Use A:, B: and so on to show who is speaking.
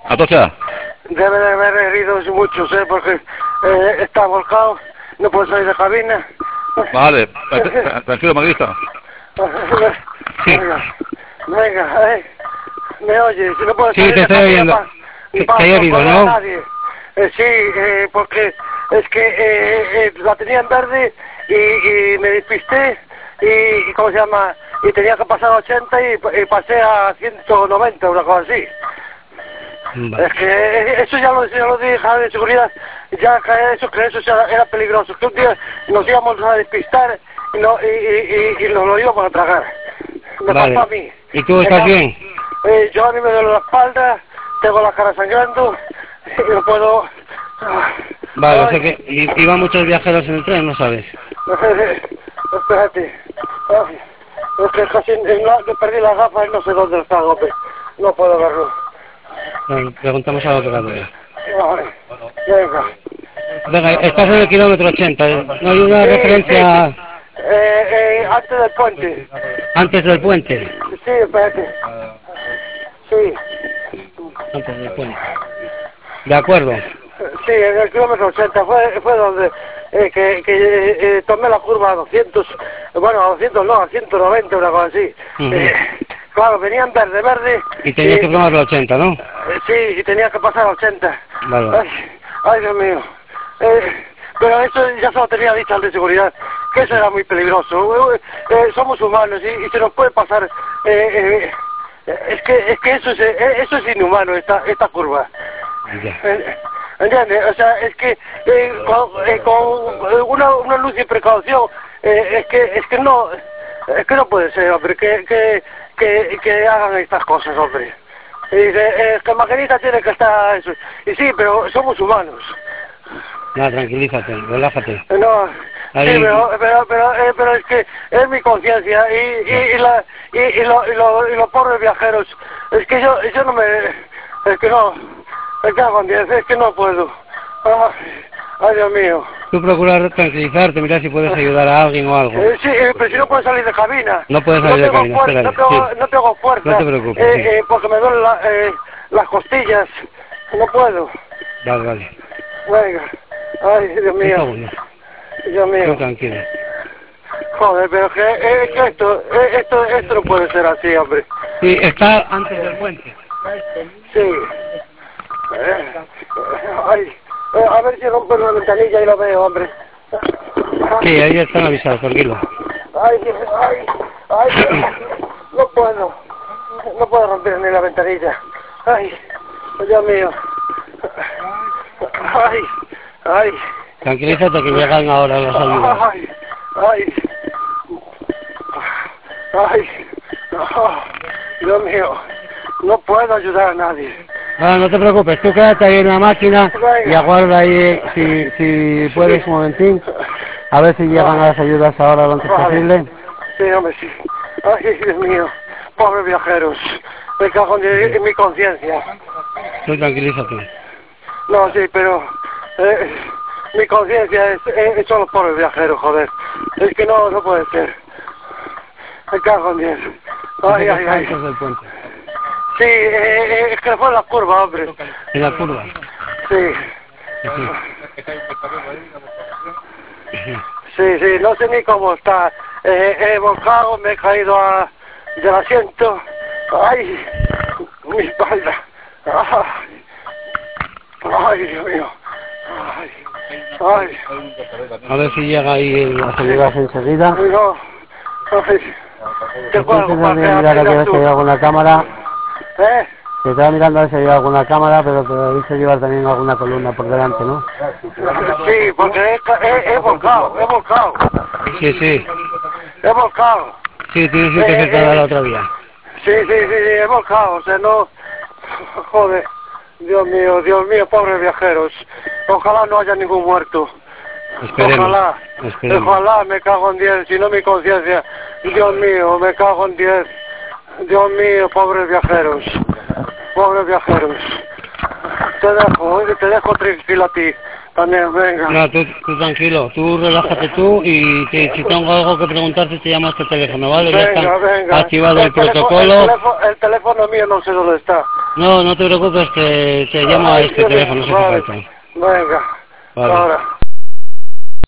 A: ¿Atocha?
B: Debe de haber heridos muchos, porque está volcado, no puede salir de cabina.
A: Vale, tranquilo, maquinista. Sí.
B: Venga, me oye, si no puedo
A: Sí,
B: salir
A: te
B: de
A: estoy
B: cabina
A: oyendo.
B: para
A: ¿Qué hay herido,
B: socorrer a
A: no?
B: nadie. Sí, porque es que la tenía en verde y me despisté y ¿cómo se llama? Y tenía que pasar a 80 y pasé a 190, una cosa así.
A: Vale.
B: Es que eso ya lo dije a de seguridad, ya que eso ya era peligroso, que un día nos íbamos a despistar y nos lo íbamos a tragar. Me
A: Vale.
B: pasó a mí.
A: ¿Y tú estás bien?
B: Yo a mí me duele la espalda, tengo la cara sangrando y no puedo...
A: Vale, o sea que iban muchos viajeros en el tren, ¿no sabes?
B: Espérate. Ay, es que casi perdí las gafas y no sé dónde están, hombre. No puedo verlo.
A: Bueno, preguntamos a la operadora.
B: Ay, venga.
A: Venga, estás en el kilómetro 80, ¿no hay una referencia
B: Antes del puente.
A: antes del puente?
B: Sí, espérate. Sí.
A: Antes del puente. De acuerdo.
B: Sí, en el kilómetro 80 fue donde tomé la curva a 200, bueno, a 200 no, a 190, una cosa así. Claro, venían verde.
A: Y tenías que tomar los 80, ¿no?
B: Sí, y tenía que pasar a 80.
A: Vale.
B: Ay, Dios mío. Pero eso ya se lo tenía dicho al de seguridad, que eso era muy peligroso. Somos humanos y se nos puede pasar... es que eso es inhumano, esta curva. ¿Entiendes? O sea, es que con una luz y precaución, es que no puede ser, hombre, que hagan estas cosas, hombre. Y dice, que el maquinista tiene que estar eso. Y sí, pero somos humanos.
A: No, tranquilízate, relájate.
B: No,
A: ahí...
B: sí, pero es que es mi conciencia y los pobres viajeros. Es que yo no me... Es que no... Es que no puedo. Ay, Dios mío.
A: Tú procurar tranquilizarte, mira si puedes ayudar a alguien o algo.
B: Sí, pero si no puedo salir de cabina.
A: No puedes salir de cabina, espérate.
B: No tengo fuerza.
A: No te preocupes.
B: Porque me duelen las costillas. No puedo.
A: Vale.
B: Venga. Ay, Dios mío.
A: Un segundo.
B: Dios mío.
A: No, tranquilo.
B: Joder, pero que esto no puede ser así, hombre.
A: Sí, está antes del puente.
B: Sí. Ay, a ver si rompo la ventanilla y lo veo, hombre.
A: Sí, ahí están avisados, tranquilo.
B: Ay, no puedo romper ni la ventanilla. Ay, Dios mío. Ay.
A: Tranquilízate que llegan ahora las ayudas.
B: Ay, Dios mío, no puedo ayudar a nadie.
A: No te preocupes, tú quédate ahí en la máquina y aguarda ahí, si puedes un momentín, a ver si llegan las ayudas ahora lo antes posible.
B: Sí, hombre, sí. Ay, Dios mío, pobres viajeros, me cago en mi conciencia.
A: Tú tranquilízate.
B: No, sí, pero mi conciencia son los pobres viajeros, joder. Es que no puede ser. Me cago en Dios. Ay.
A: Antes del puente.
B: Sí, es que fue en la curva, hombre.
A: ¿En la curva?
B: Sí. Sí, no sé ni cómo está. He volcado, me he caído del asiento. Ay, mi espalda. Ay, Dios mío. Ay.
A: A ver si llega ahí las ayudas enseguida.
B: No. Ay.
A: Te puedo mirar aquí a ver si hay alguna cámara. Te estaba mirando a ver si hay alguna cámara, pero te debiste llevar también alguna columna por delante, ¿no?
B: Sí, porque he volcado.
A: Sí.
B: He volcado.
A: Sí, tienes que acercar a la otra vía.
B: Sí, he volcado, o sea, no... Joder, Dios mío, pobres viajeros. Ojalá no haya ningún muerto.
A: Esperemos.
B: Ojalá, me cago en 10, si no mi conciencia. Dios mío, me cago en 10. Dios mío, pobres viajeros. Te dejo tranquilo a ti. también, venga.
A: No, tú tranquilo, tú relájate tú y si tengo algo que preguntarte te llamo a este teléfono, ¿vale? Ya está activado el protocolo.
B: El teléfono mío no sé dónde está.
A: No te preocupes, te llamo a este teléfono, no se hace falta.
B: Venga,
A: Vale.
B: ahora.